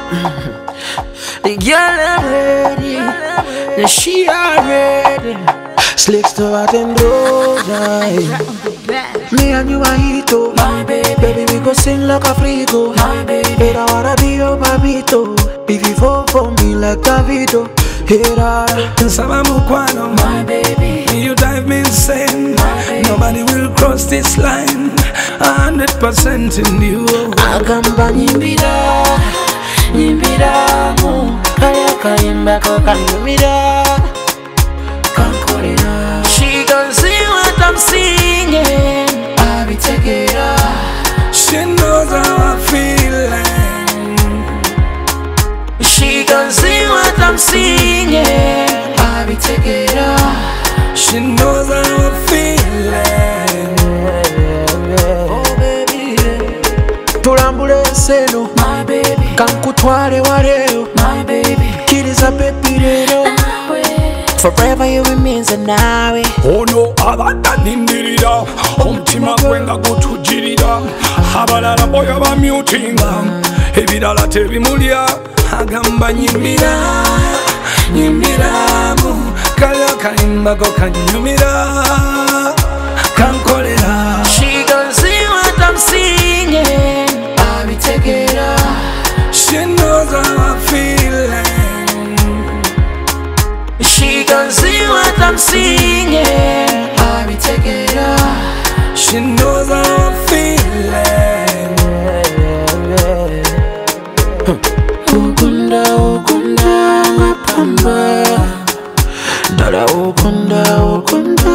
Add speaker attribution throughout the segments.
Speaker 1: The girl I'm ready, the she already. Slicks to what them do, me and you are hito, my baby. Baby, we go sing like a freako, my baby. But I wanna be your babito. If you fall for me like Davido,
Speaker 2: Sabamukwano,
Speaker 1: my baby.
Speaker 2: You drive me insane. Nobody will cross this line. 100% in you.
Speaker 1: Agamba nyimbira, nyimbira mu kaya kayimba ko kanyumira, kankorera. She gon' see what I'm singing. I be taking her.
Speaker 2: She knows how I'm feeling.
Speaker 1: She gon' see what I'm singing. I be taking her.
Speaker 2: She knows how I'm feeling.
Speaker 1: Oh baby, tulambule seno, my baby. Kankutware wareo, my baby. Kiriza baby rero. Forever you remains and now.
Speaker 2: Oh no, abatanindirira. Omutima gwenga gutujirira. Abalala boya bamutinga. Ebirala tebimulya. Agamba nyimbira, nyimbira mu kaya kayimba ko kanyumira, kankolera.
Speaker 1: She gon' see what I'm singing. I be taking her.
Speaker 2: She knows how I'm feeling.
Speaker 1: She gon' see what I'm singing. I be taking her.
Speaker 2: She knows how I'm feeling.
Speaker 1: Ukunda, ukunda, ngapamba. Dada ukunda, ukunda.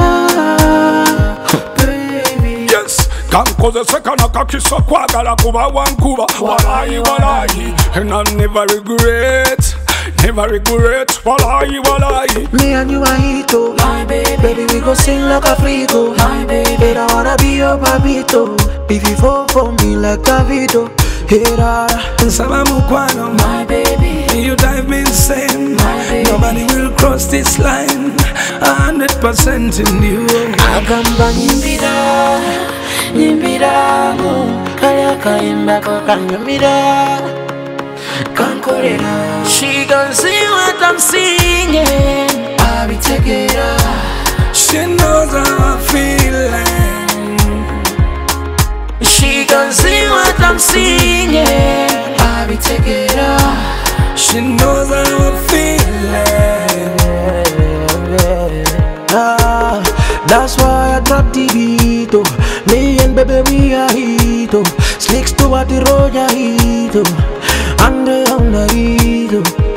Speaker 1: Baby.
Speaker 2: Yes, kankozeseka nakakisa kwagala kuba wankuba. Walayi, walayi, and I never regret. Never regret, walayi, walayi.
Speaker 1: Me and you are hito, my baby. Baby, we go sing like a freako, my baby. But I wanna be your babito. If you fall for me like Davido,
Speaker 2: Sabamukwano,
Speaker 1: my baby.
Speaker 2: You drive me insane.
Speaker 1: My baby.
Speaker 2: Nobody will cross this line. 100% in you.
Speaker 1: Agamba nyimbira, nyimbira mu kaya kayimba ko kanyumira, kankorera. She gon' see what I'm singing. I be taking her.
Speaker 2: She knows how I'm feeling.
Speaker 1: She gon' see what I'm singing. I be taking her.
Speaker 2: She knows how I'm feeling.
Speaker 1: That's why I drop the beat, oh. Me and baby we are hit, oh. Slicks to what the road ya hit, oh. And the heat, oh.